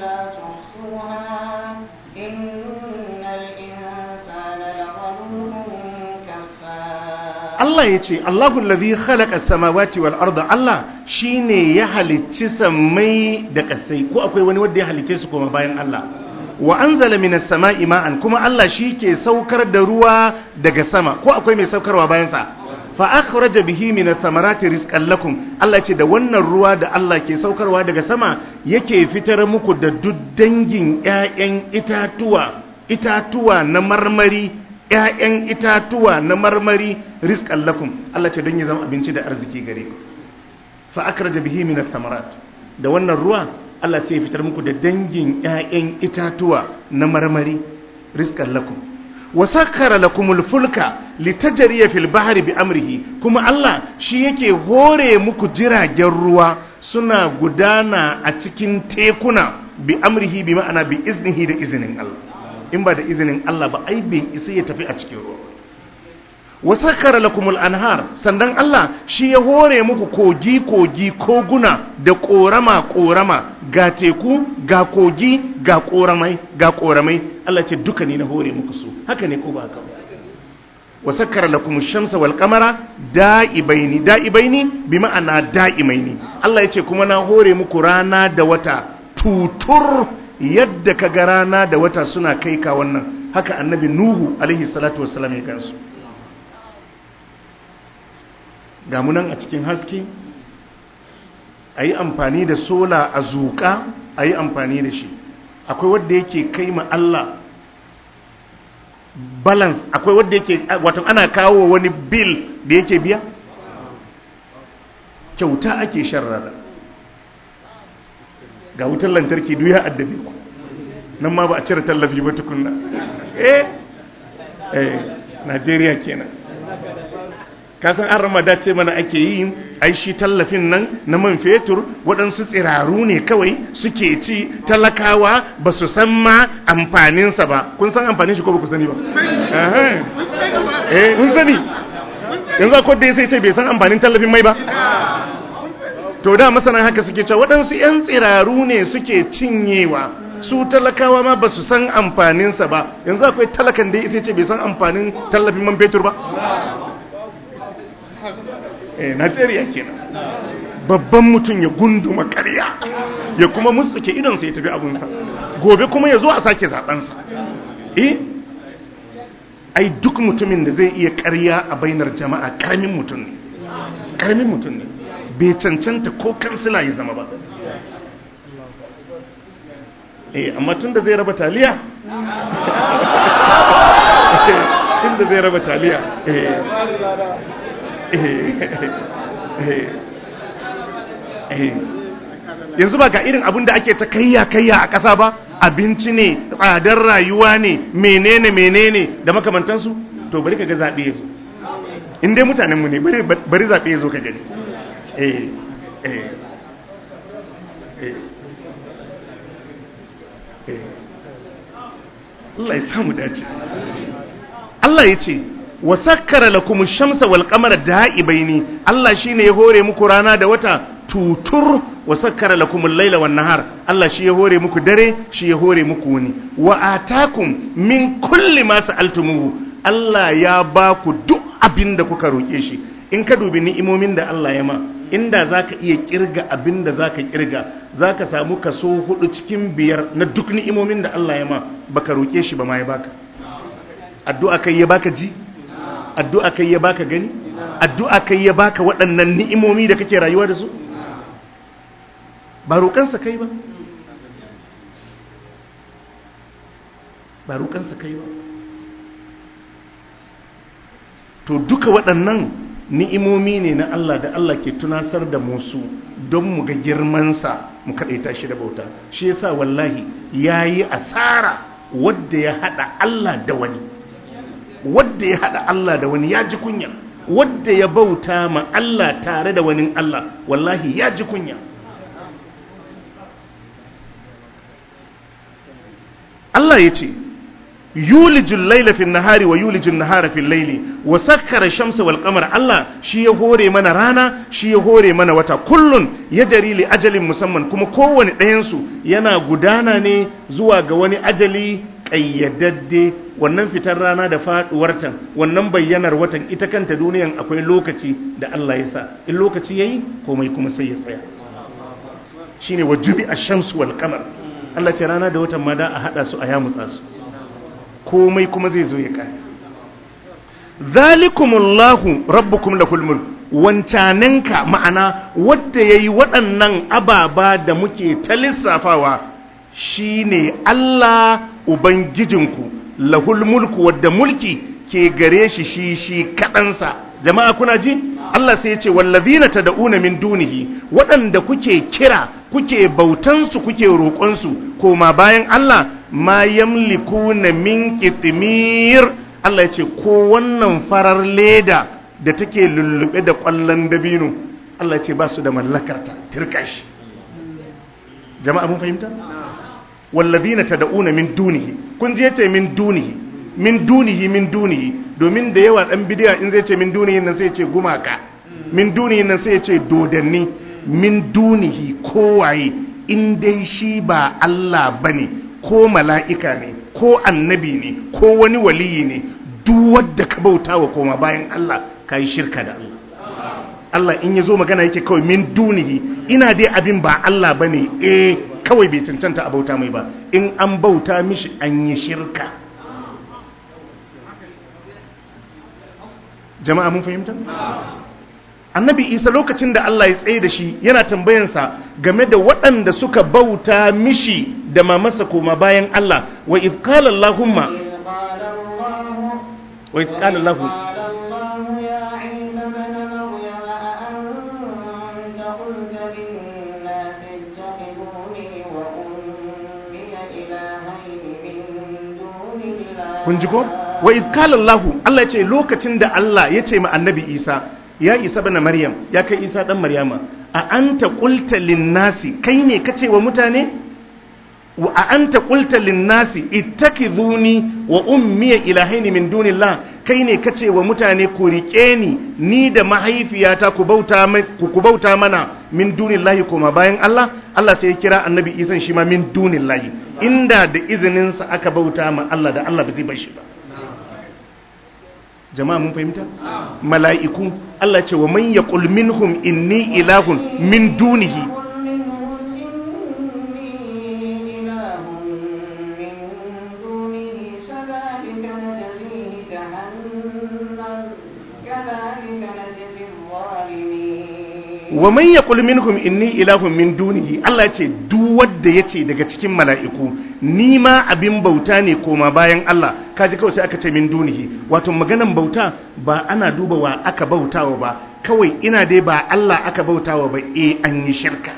S2: لا تحصوها إن الإنسان لظلوم كفار.
S1: Allah ya ce Allahu allazi khalaqa samawati wal arda, Allah shine ya halicci samai da kasai. Ko akwai wani wanda ya halicce su kuma bayan Allah? Wa anzala minas sama'i ma'an, kuma Allah shi ke saukar da ruwa daga sama. Ko akwai mai saukarwa bayan sa? Fa akhraja bihi minath thamarati rizqan lakum, Allah ce da wannan ruwa da Allah ke saukarwa daga sama yake fitar muku da duk dangin ƴaƴan itatuwa itatuwa na marmari ƴaƴan itatuwa na marmari rizqan lakum, Allah ce don ya zama abinci da arziki gare ku. Fa akhraja bihi minath thamarat, da wannan ruwa Allah sai ya fitar muku da dangin ƴaƴan itatuwa na marmari rizqan lakum. Wa sakkara lakumul fulka litajriya fil bahri bi amrihi, kuma Allah shi yake hore muku jiragen ruwa suna gudana a cikin tekuna bi amrihi, bi ma'ana bi iznihi, da izinin Allah. In ba da izinin Allah ba ai bai isa ya tafi a cikin ruwa. Wa sakkara lakumul anhar, sannan Allah shi ya hore muku kogi kogi, koguna da korama korama, ga teku ga kogi ga koramai ga koramai, Allah ce duka ni na hore muku su. Haka ne ko ba haka ba? Wa sakkara lakumush shamsa wal qamara da'ibaini, da'ibaini bi ma'ana da'imaini. Allah yace kuma na hore muku rana da wata tutur, yadda kaga rana da wata suna kai ka wannan, haka annabi Nuhu alaihi salatu wassalam ya gansu. Ga munan a cikin haske, ayi amfani da sola a zuka, ayi amfani da shi. Akwai wanda yake kai ma Allah balance, akwai wanda yake wato ana kawo wani bill da yake biya, kyauta ake sharrada. Ga wutar lantarki duk ya addabe ku, nan ma ba a cire tallafi ba tukunna. eh eh Najeriya kenan. Kasan an ramada ce mana ake yi, ai shi tallafin nan na man fetur waɗansu tsiraru ne kawai suke ci, talakawa ba su san ma amfaninsa ba. Kun san amfanin shi ko ba ku sani ba? eh kun sani yanzu akwai da ya sai ce bai san amfanin tallafin mai ba. To da masana haka suke cewa waɗansu 'yan tsiraru ne suke cinyewa, su talakawa ma ba su san amfaninsa ba. Yanzu akwai talakan da ya sai ce bai san amfanin tallafin man fetur ba. eh Najeriya kenan. Babban mutum ya gunduma ƙarya ya kuma musuke idonsa ya tafi abunsa, gobe kuma ya zo a sake zaɓensa. eh ai duk mutumin da zai iya ƙarya a bainar jama'a ƙaramin mutum ne, ƙaramin mutum ne, bai cancanta ko kansila ya zama ba. eh amma tun da zai raba taliya tun da zai raba taliya eh yanzu ba ga irin abin da ake ta kayya kayya a ƙasa ba, abinci ne, tsadar rayuwa ne, menene menene da makamantansu. To bari ka ga zaɓe ya zo, in dai mutanenmu ne bari zaɓe ya zo ka gani. eh eh eh eh Allah ya samu dace. Allah ya ce wa sakkara lakum shamsa wal qamara da'ibaini, Allah shine ya hore muku rana da wata tutur. Wa sakkara lakum al-laila wan nahar, Allah shi ya hore muku dare, shi ya hore muku wuni. Wa atakum min kulli ma sa'altumuhu, Allah ya ba ku duk abinda kuka roke shi. In ka dubi ni'imomin da Allah ya ma, inda zaka iya kirga abinda zaka kirga, zaka samu kaso hudu cikin biyar na duk ni'imomin da Allah ya ma baka roke shi ba ma ya baka. Addu'a kai ya baka ji, addu'a kai ya baka gani, addu'a kai ya baka waɗannan ni'imomi da kake rayuwa da su, ba roƙansa kai ba, ba roƙansa kai ba. To duka waɗannan ni'imomi ne na Allah da Allah ke tunasar da musu don mu ga girmansa, mu kaɗaita shi da bauta. Shi yasa wallahi yayi asara wadda ya haɗa Allah da wani, wadda ya haɗa Allah da wani ya ji kunya, wadda ya bauta ma Allah tare da wani Allah wallahi ya ji kunya. Allah ya ce yulijul laila fil nahari wa yulijul nahara fil laili wa sakkara shamsa wal qamara Allah shi ya hore mana rana shi ya hore mana wata kullun yajri li ajalin musamman kuma kowane ɗayan su yana gudana ne zuwa ga wani ajali kayyadadde. Wannan fitar rana da faduwarta, wannan bayyanar watan, ita kanta duniyan akwai lokaci da Allah ya sa, in lokaci yayi komai kuma sai ya tsaya. Shine wa jubi ash-shamsu wal qamar. Allah ce rana da watan ma da a hada su a yamutsa su, komai kuma zai zo ya kare. Zalikumullahu rabbukum lahul mulk. Wancanenka ma'ana wanda yayi waɗannan ababa da muke ta lissafawa shine Allah ubangijinku, lahul mulku, wadda mulki ke gare shi shi shi kaɗansa. Jama'a kuna ji? Allah sai ya ce wallazina tad'una min dunihi, waɗanda kuke kira kuke bautansu kuke roƙonsu koma bayan Allah, ma yamlikuna min qitmir. Allah ya ce ko wannan farar leda da take lullube da ƙwallon dabino, Allah ya ce ba su da mallakarta, tirkashi. Jama'a mun fahimta? wallazina tad'una min dunihi, kun je ce min dunihi min dunihi min dunihi, domin da yawa dan bidiya in zai ce min dunihi nan sai ya ce gumaka, min dunihi nan sai ya ce dodanni. Min dunihi kowaye in dai shi ba Allah bane, ko mala'ika ne, ko annabi ne, ko wani waliyi ne, duk wanda ka bautawa koma bayan Allah kai shirka da Allah. Allah in yazo magana yake kawai min dunihi, ina dai abin ba Allah bane, eh kawai bai cancanta a bauta mai ba, in an bauta mishi an yi shirka. Jama'a mun fahimta? Annabi Isa lokacin da Allah ya tsaye da shi yana tambayansa game da waɗanda suka bauta mishi da mamasa koma bayan Allah. Wa idh qala Allahumma wa idh qala Allahu kun ji ko? Wa idh qala Allahu, Allah ya ce lokacin da Allah ya ce ma Annabi Isa, ya Isa bana Maryam, ya kai Isa dan Maryama, a anta qulta lin-nasi, kai ne kace wa mutane, wa a anta qulta lin-nasi ittakizuni wa ummi ilahaini min dunillah, kai ne kace wa mutane ku rike ni ni da mahaifiyata ku bauta ku ku bauta mana min dunillahi kuma bayan Allah. Allah sai ya kira Annabi Isa shi ma min dunillahi, inda da izinin sa aka bauta ma Allah da Allah ba zai bar shi ba. Jama'a mun fahimta? Mala'iku Allah ce wa man yaqul minhum inni ilahun min dunihi, wa man yaqul minhum inni ilahun min dunihi, Allah ce duk wanda yace daga cikin mala'iku ni ma abin bauta ne koma bayan Allah, kaji kawai sai aka ce min dunihi. Wato maganan bauta ba ana duba wa aka bautawa ba, kawai ina dai ba Allah aka bautawa ba, eh an yi shirka.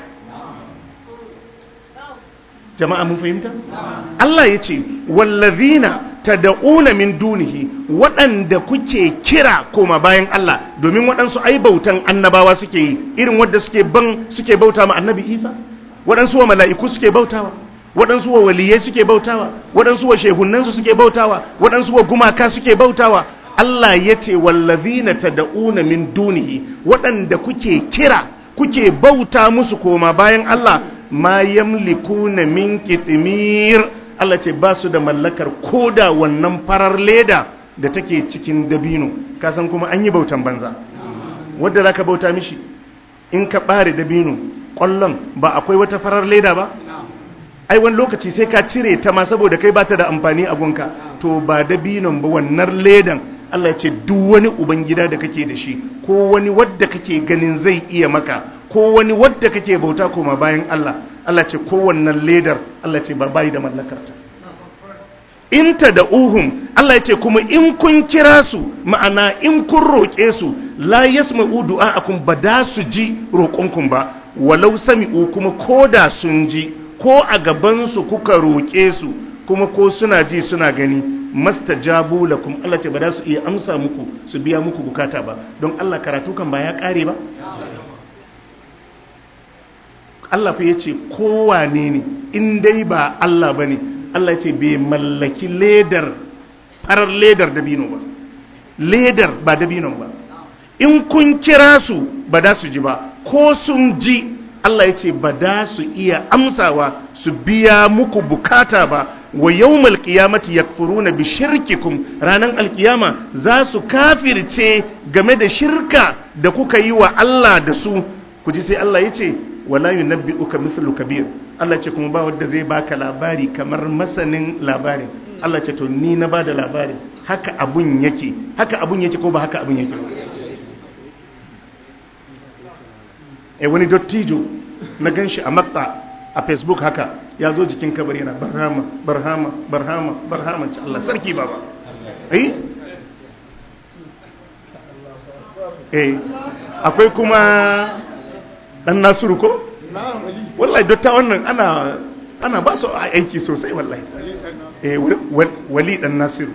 S1: Jama'a mun fahimta? Allah yace wallazina tad'una min dunihi, waɗanda kuke kira koma bayan Allah, domin waɗansu ai bautan annabawa suke yi, irin wadda suke ban suke bauta ma Annabi Isa, waɗansu wa mala'iku suke bautawa, waɗansu wa waliyai suke bautawa, waɗansu wa shehunansu suke bautawa, waɗansu wa gumaka suke bautawa. Allah yace wallazina tad'una min dunihi, waɗanda kuke kira kuke bauta musu koma bayan Allah, ma yamlikuna min qitmir, Allah ce ba su da mallakar koda wannan farar leda da take cikin dabino. Ka san kuma an yi bautan banza, wadda za ka bauta mishi in ka ɓare dabino ƙwallon ba akwai wata farar leda ba? Ai wani lokaci sai ka cire ta ma saboda kai ba ta da amfani a gunka. To ba dabinon ba, wannan ledan. Allah ya ce duk wani ubangida da kake da shi, ko wani wadda kake ganin zai iya maka, ko wani wadda kake bauta koma bayan Allah, Allah ce kowannan ledar Allah ce ba bai da mallakarta. In ta da uhum, Allah ya ce kuma in kun kira su, ma'ana in kun roƙe su, la yasma'u du'a'akum, ba da su ji roƙonkun ba, walau sami'u, kuma ko da sun ji, ko a gaban su kuka roƙe su, kuma ko suna ji suna gani, mastajabu lakum, Allah ce ba da su iya amsa muku su biya muku bukata ba. Don Allah karatu kan ba ya ƙare ba? Allah fa yace kowane ne in dai ba Allah bane, Allah ce bai mallaki ledar farar ledar dabino ba, ledar ba dabinon ba. In kun kira su ba da su ji ba, ko sun ji Allah ya ce ba da su iya amsawa su biya muku bukata ba. Wa yawmal qiyamati yakfuruna bi shirkikum, ranan alkiyama za su kafirce game da shirka da kuka yi wa Allah da su. Ku ji sai Allah ya ce wala yunabbi'uka mithlu kabir, Allah ce kuma ba wanda zai baka labari kamar masanin labarin. Allah ce to ni na bada labarin, haka abun yake, haka abun yake ko ba haka abun yake ba. E wani dottijo na ganshi a Makka a Facebook haka ya zo jikin kabari yana barhama barhama barhama barhama ce Allah sarki baba. Eh eh akwai kuma dan Nasiru ko wallahi dotta wannan ana ana ba su aiki sosai wallahi. Eh wali dan Nasiru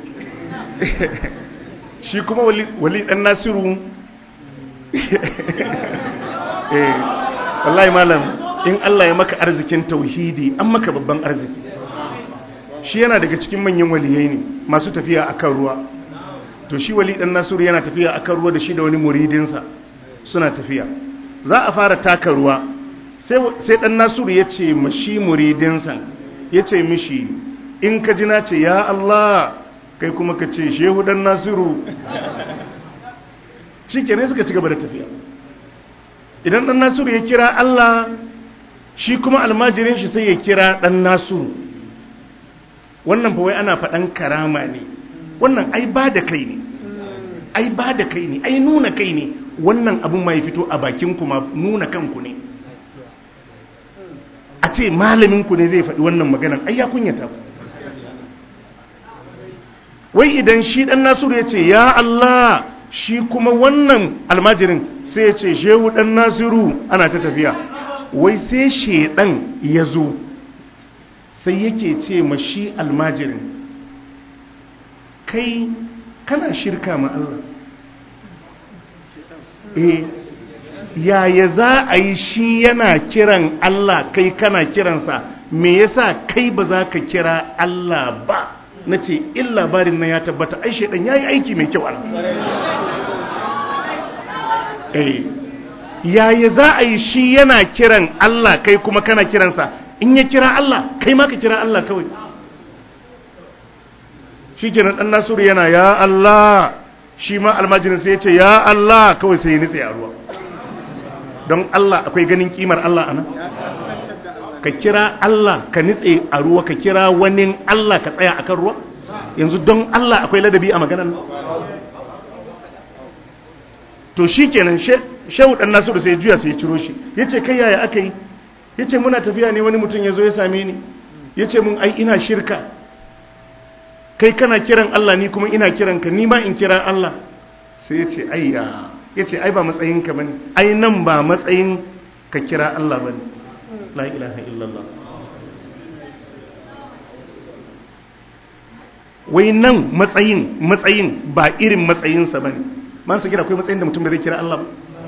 S1: shi kuma wali wali dan Nasiru eh wallahi malam in Allah ya maka arzikin tauhidi an maka babban arziki. Shi yana daga cikin manyan waliyai ne masu tafiya akan ruwa. To shi wali dan Nasiru yana tafiya akan ruwa da shi da wani muridinsa suna tafiya, za a fara taka ruwa sai sai dan Nasiru ya ce mashi muridinsa ya ce mishi in ka ji na ce ya Allah kai kuma ka ce shehu dan Nasiru. Shikenan suka ci gaba da tafiya. Idan dan Nasiru ya kira Allah, shi kuma almajirin shi sai ya kira dan Nasiru. Wannan fa wai ana faɗan karama ne, wannan ai ba da kai ne, ai ba da kai ne, ai nuna kai ne. Wannan abun ma ya fito a bakin kuma nuna kanku ne. A ce malamin ku ne zai faɗi wannan maganan, ai ya kunyata ku. Wai idan shi dan Nasiru ya ce ya Allah, shi kuma wannan almajirin sai ya ce shehu dan Nasiru, ana ta tafiya. Wai sai shedan ya zo sai yake ce ma shi almajirin, kai kana shirka ma Allah. Eh yaya za a yi shi yana kiran Allah kai kana kiransa, me yasa kai ba za ka kira Allah ba? Na ce in labarin na ya tabbata ai shedan ya yi aiki mai kyau Allah. Eh yaya za a yi shi yana kiran Allah kai kuma kana kiransa, in ya kira Allah kai ma ka kira Allah kawai. Shi kenan dan Nasiru yana ya Allah, shi ma almajirin sai ya ce ya Allah kawai sai ya nitse a ruwa. Don Allah akwai ganin kimar Allah anan? Ka kira Allah ka nitse a ruwa, ka kira wani Allah ka tsaya akan ruwa? Yanzu don Allah akwai ladabi a maganar? To shi kenan shehu dan Nasiru sai juya sai ya ciro shi, ya ce kai yaya aka yi? Ya ce muna tafiya ne wani mutum ya zo ya same ni, ya ce mun ai ina shirka, kai kana kiran Allah ni kuma ina kiran ka, ni ma in kira Allah. Sai ya ce ayya, ya ce ai ba matsayinka bane, ai nan ba matsayin ka kira Allah bane. La ilaha illallah. Wai nan matsayin matsayin ba irin matsayinsa bane. Man sa kira akwai matsayin da mutum da zai kira Allah ba?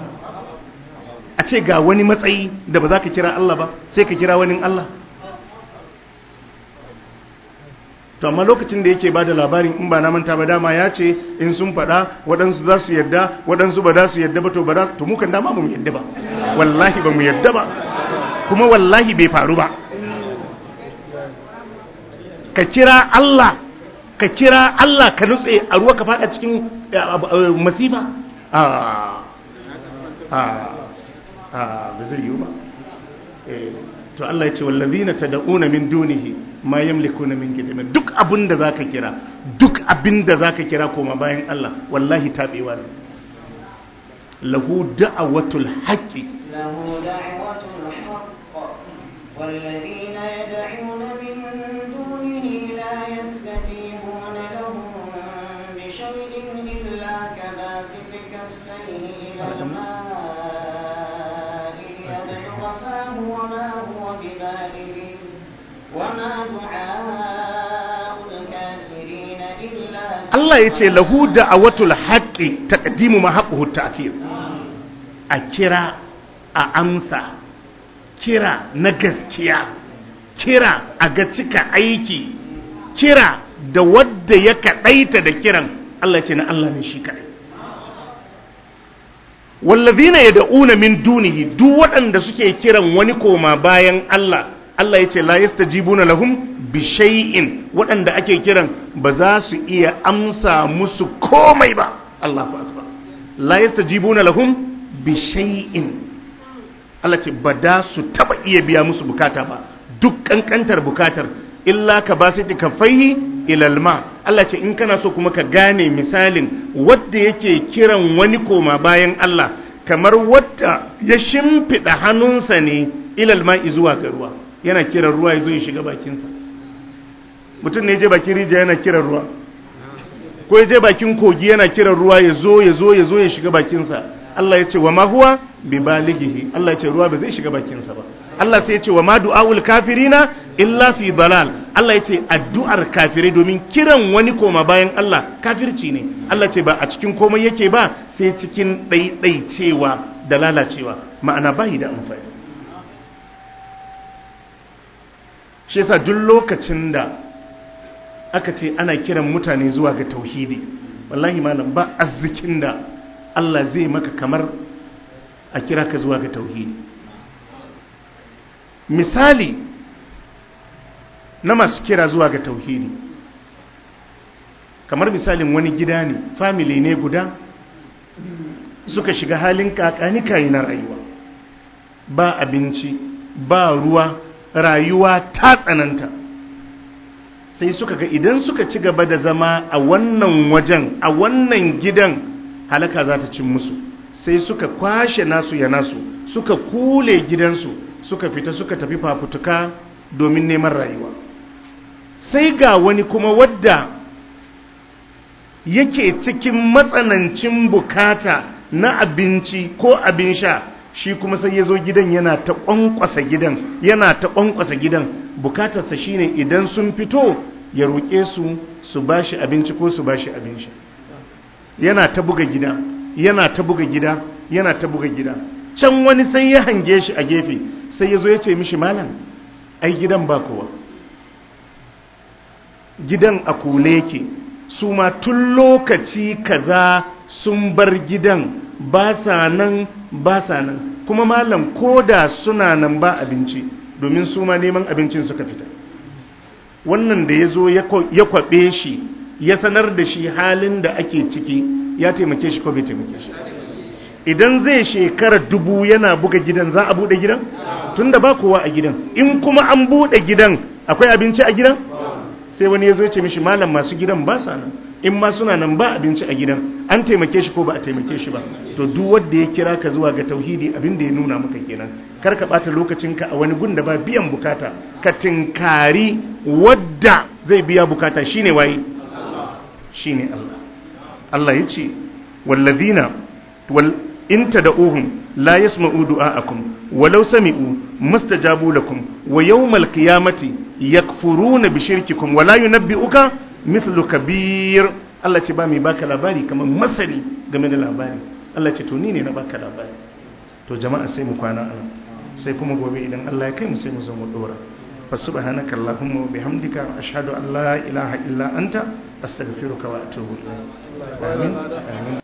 S1: A ce ga wani matsayi da ba za ka kira Allah ba sai ka kira wani Allah. To amma lokacin da yake ba da labarin in ba na manta ba dama ya ce in sun faɗa waɗansu za su yadda waɗansu ba za su yadda ba, to ba za to mukan dama ba mu yadda ba, wallahi ba mu yadda ba, kuma wallahi bai faru ba. Ka kira Allah, ka kira Allah ka nutse a ruwa ka faɗa cikin masifa? Ah ah ah ba zai yi ba. To Allah ya ce wallazina tad'una min dunihi ma yamlikuna min qitmir. Duk abinda zaka kira, duk abinda zaka kira koma bayan Allah, wallahi tabewa ne. Lahu da'watul haqqi,
S2: lahu da'watul haqq wallazina yad'una min dunihi la yastajibuna lahum bi shay'in illa kabasiti kaffayhi ila al-ma'i liyabluga fahu wa ma huwa bibalighi وما دعاء الكافرين إلا
S1: Allah ya ce lahu da'awatul haqqi taqdimu ma haqquhu ta'khir. A kira a amsa, kira na gaskiya, kira a ga cika aiki, kira da wadda ya kadaita da kiran Allah ce na Allah ne shi kadai. wallazina yad'una min dunihi, duk waɗanda suke kiran wani koma bayan Allah, Allah yace la yastajibuna lahum bi shay'in, waɗanda ake kiran ba za su iya amsa musu komai ba. Allahu akbar. La yastajibuna lahum bi shay'in, Allah ce ba da su taba iya biya musu bukata ba, duk kankantar bukatar, illa ka basiti kafaihi ilal ma. Allah ce in kana so kuma ka gane misalin wadda yake kiran wani koma bayan Allah, kamar wadda ya shimfiɗa hannunsa ne ilal ma zuwa ga ruwa, yana kiran ruwa ya zo ya shiga bakinsa. Mutum ne ya je bakin rijiya yana kiran ruwa, ko ya je bakin kogi yana kiran ruwa ya zo ya zo ya zo ya shiga bakinsa. Allah ya ce wa ma huwa bi balighihi, Allah ya ce ruwa ba zai shiga bakinsa ba. Allah sai ya ce wa ma du'aul kafirina illa fi dalal, Allah ya ce addu'ar kafirai, domin kiran wani koma bayan Allah kafirci ne. Allah ce ba a cikin komai yake ba sai cikin ɗaiɗaicewa da lalacewa, ma'ana bayi da amfani. Shi yasa duk lokacin da aka ce ana kiran mutane zuwa ga tauhidi, wallahi malam ba arzikin da Allah zai maka kamar a kira ka zuwa ga tauhidi. Misali na masu kira zuwa ga tauhidi, kamar misalin wani gida ne, family ne guda suka shiga halin kakani kayi na rayuwa, ba abinci ba ruwa, rayuwa ta tsananta. Sai suka ga idan suka ci gaba da zama a wannan wajen, a wannan gidan, halaka za ta cin musu. Sai suka kwashe nasu ya nasu, suka kule gidansu, suka fita suka tafi fafutuka domin neman rayuwa. Sai ga wani kuma wadda yake cikin matsanancin bukata na abinci ko abin sha, shi kuma sai ya zo gidan yana ta ƙwanƙwasa gidan, yana ta ƙwanƙwasa gidan. Bukatarsa shine idan sun fito ya roƙe su su bashi abinci ko su bashi abin sha. Yana ta buga gida, yana ta buga gida, yana ta buga gida. Can wani sai ya hange shi a gefe, sai ya zo ya ce mishi, malam ai gidan ba kowa, gidan a kule yake, su ma tun lokaci kaza sun bar gidan, ba sa nan ba sa nan, kuma malam ko da suna nan ba abinci, domin su ma neman abincin suka fita. Wannan da ya zo ya kwaɓe shi, ya sanar da shi halin da ake ciki, ya taimake shi ko bai taimake shi? Idan zai shekara dubu yana buga gidan, za a buɗe gidan? Tunda ba kowa a gidan. In kuma an buɗe gidan, akwai abinci a gidan? Sai wani ya zo ya ce mishi, malam masu gidan ba sa nan, in ma suna nan ba abinci a gidan. An taimake shi ko ba a taimake shi ba? To duk wanda ya kira ka zuwa ga tauhidi, abin da ya nuna maka kenan. Kar ka ɓata lokacinka a wani gun da ba biyan bukata, ka tinkari wadda zai biya bukata. Shine waye? Shine Allah. Allah ya ce wallazina wal in tad'uhum la yasma'u du'aakum walau sami'u mustajabu lakum wa yawmal qiyamati yakfuruna bi shirkikum wa la yunabbi'uka mithlu kabir. Allah ce ba mai baka labari kamar masani game da labari. Allah ce to ni ne na baka labari. To jama'a sai mu kwana anan, sai kuma gobe idan Allah ya kai mu sai mu zo mu dora. fa subhanaka allahumma wa bihamdika ashhadu an la ilaha illa anta astaghfiruka wa atubu ilayk. Amin. Amin.